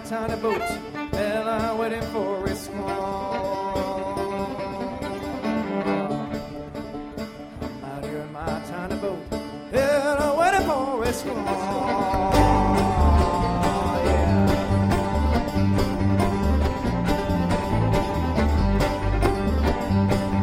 tiny boat, and I'm waiting for a squall. I'm out here in my tiny boat, and I'm waiting for a squall.